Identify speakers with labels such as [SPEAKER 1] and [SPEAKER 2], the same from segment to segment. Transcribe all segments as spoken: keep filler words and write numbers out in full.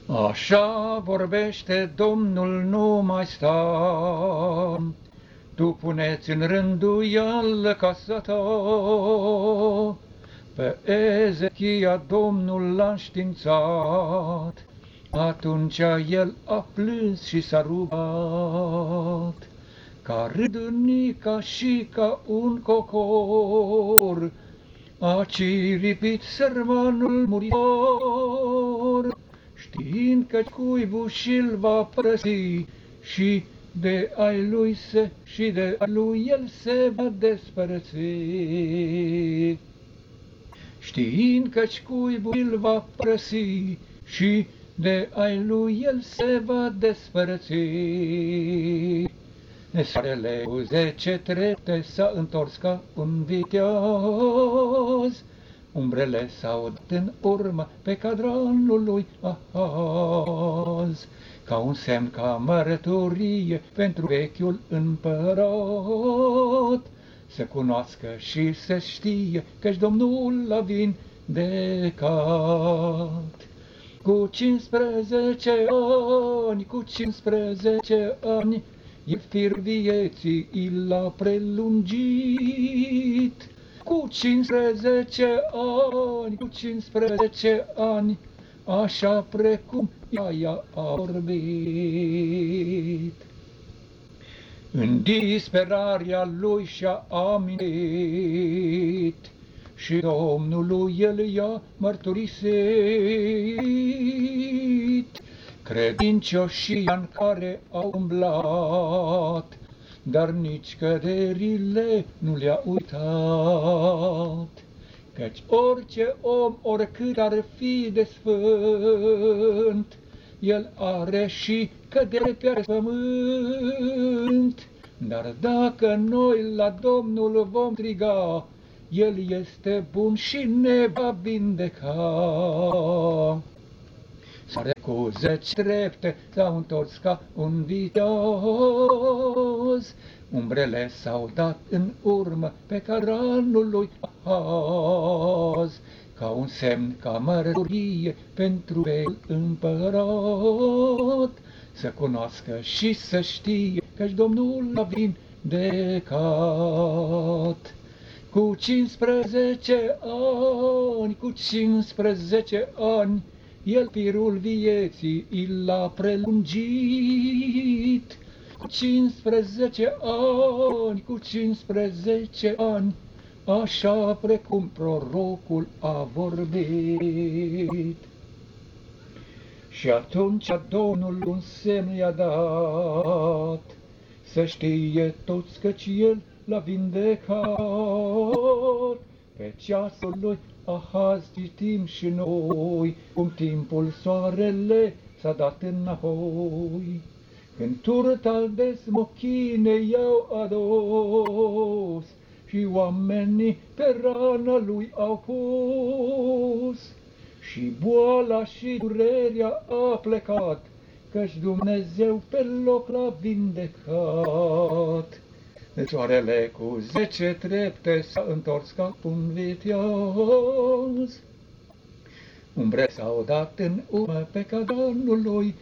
[SPEAKER 1] Așa vorbește Domnul, nu mai sta, tu puneți în rânduială casa ta. Pe Ezechia Domnul l-a înștiințat, atunci el a plâns și s-a rugat, ca râdânica și ca un cocor, a ciripit sărmanul muritor, știind că cuibul și-l va părăsi și de ai lui se și de ai lui el se va despărăți. Știind că-ci cuibul îl va părăsi și de ai lui el se va despărăți. Soarele cu zece trepte s-a întors ca un viteaz, umbrele s-au dat în urmă pe cadranul lui Ahaz, ca un semn, ca mărturie pentru vechiul împărat, să cunoască și să știe că-și Domnul l-a vindecat. Cu cincisprezece ani, cu cincisprezece ani, el fir vieții i l-a prelungit. Cu cincisprezece ani, cu cincisprezece ani, așa precum ea a vorbit. În disperarea lui și-a amintit și Domnului el i-a mărturisit. Credincioșii în care au umblat, dar nici căderile nu le-a uitat. Căci orice om, oricât ar fi de sfânt, el are și cădere pe pământ. Dar dacă noi la Domnul vom striga, el este bun și ne va vindeca. Soare cu zece trepte s-au întors ca un viteaz, umbrele s-au dat în urmă pe cadranul lui Ahaz, ca un semn, ca mărturie pentru vechiul împărat, să cunoască și să știe că-și Domnul l-a vindecat. Cu cincisprezece ani, cu cincisprezece ani, el firul vieții i l-a prelungit. Cu cincisprezece ani, cu cincisprezece ani, așa precum prorocul a vorbit. Și atunci Domnul un semn i-a dat, să știe toți căci el l-a vindecat. Pe ceasul lui Ahaz citim și noi, cum timpul soarele s-a dat înapoi, când turta de smochine i-au adus și oamenii pe rana lui au pus. Și boala și durerea a plecat, căci Dumnezeu pe loc l-a vindecat. Soarele cu zece trepte s-a întors ca un viteaz, umbre s-au dat în urmă pe cadranul lui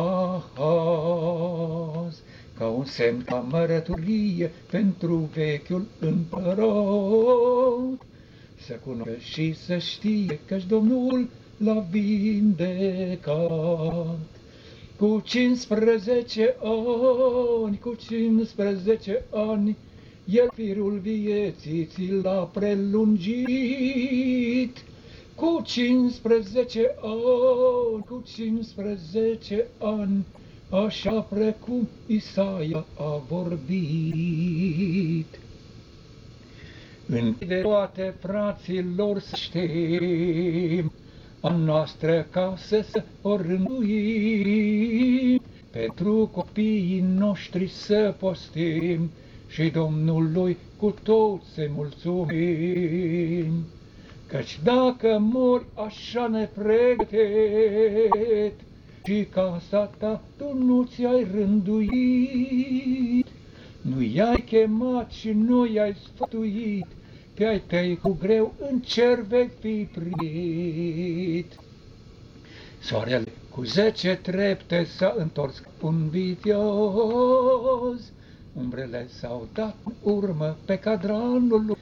[SPEAKER 1] Ahaz, ca un semn, ca mărturie pentru vechiul împărat, să cunoască și să știe că-și Domnul l-a vindecat. Cu cincisprezece ani, cu cincisprezece ani, el firul vieții ți l-a prelungit. Cu cincisprezece ani, cu cincisprezece ani, așa precum Isaia a vorbit. În de toate fraților să știm, a noastră casă să o rânduim, pentru copiii noștri să postim și Domnului cu toți să mulțumim. Căci dacă mori așa nepregătit și casa ta tu nu ți-ai rânduit, nu i-ai chemat și nu i-ai sfătuit, pe-ai tăi cu greu în cer vei fi primit. Soarele cu zece trepte s-a întors un viteaz, umbrele s-au dat în urmă pe cadranul lui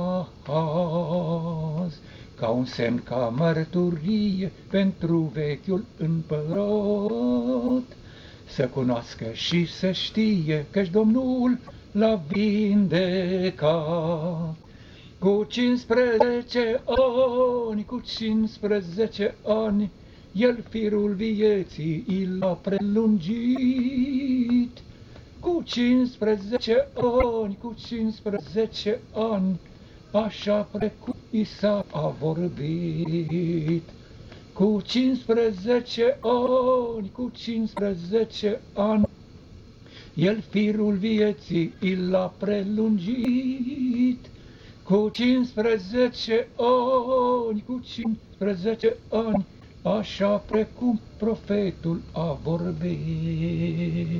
[SPEAKER 1] Ahaz, ca un semn, ca mărturie pentru vechiul împărat, să cunoască și să știe că-și Domnul l-a vindecat. Cu cincisprezece ani, cu cincisprezece ani, el firul vieții i l-a prelungit. Cu cincisprezece ani, cu cincisprezece ani, așa precum Isaac a vorbit. Cu cincisprezece ani, cu cincisprezece ani, el firul vieții i l-a prelungit. Cu cincisprezece ani, cu cincisprezece ani, așa precum profetul a vorbit.